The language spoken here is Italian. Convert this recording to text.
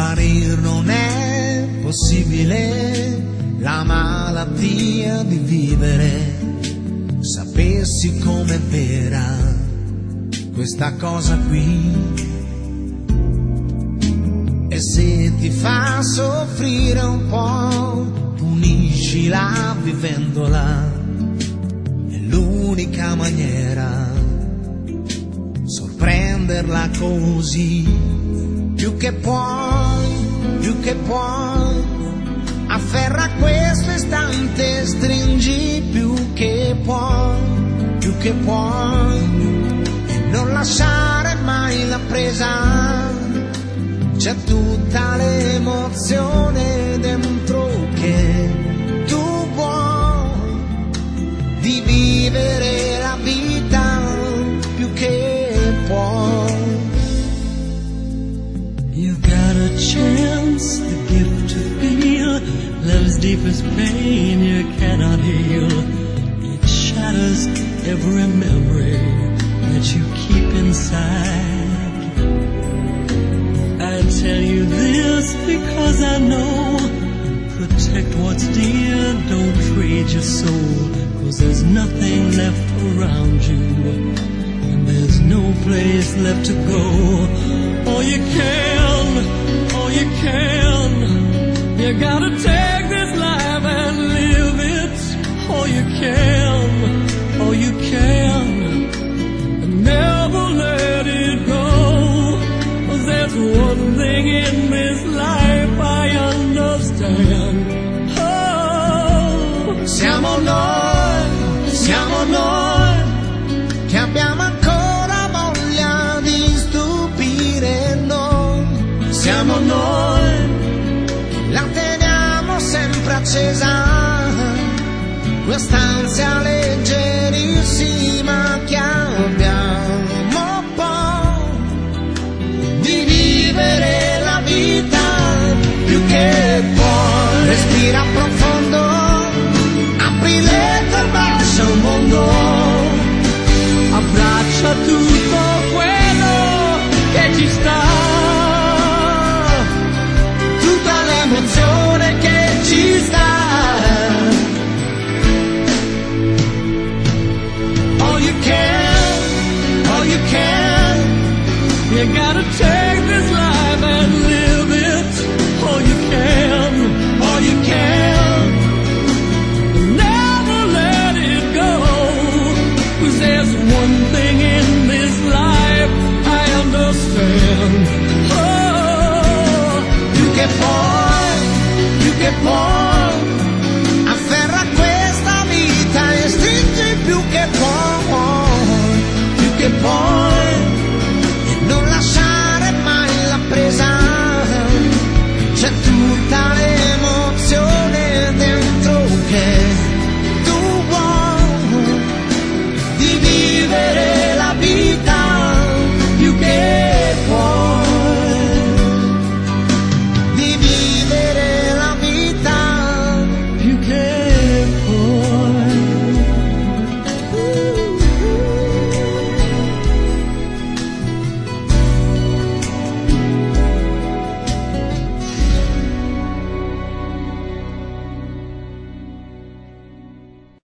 sparire non è possibile, la malattia di vivere. Sapessi com'è vera questa cosa qui, e se ti fa soffrire un po', puniscila vivendola, è l'unica maniera, sorprenderla così, più che puoi, afferra questo istante, stringi più che puoi, e non lasciare mai la presa, c'è tutta l'emozione dentro che tu vuoi, di vivere la vita più che puoi. You've got a chance, the gift to feel love's deepest pain you cannot heal. It shatters every memory that you keep inside. I tell you this because I know, protect what's dear, don't trade your soul, 'cause there's nothing left around you, and there's no place left to go. All you can, you gotta take this life and live it. All you can, and never let it go. 'Cause there's one thing in this life I understand. Oh, Siamo noi che abbiamo ancora voglia di stupire noi. Siamo noi, la teniamo sempre accesa, questa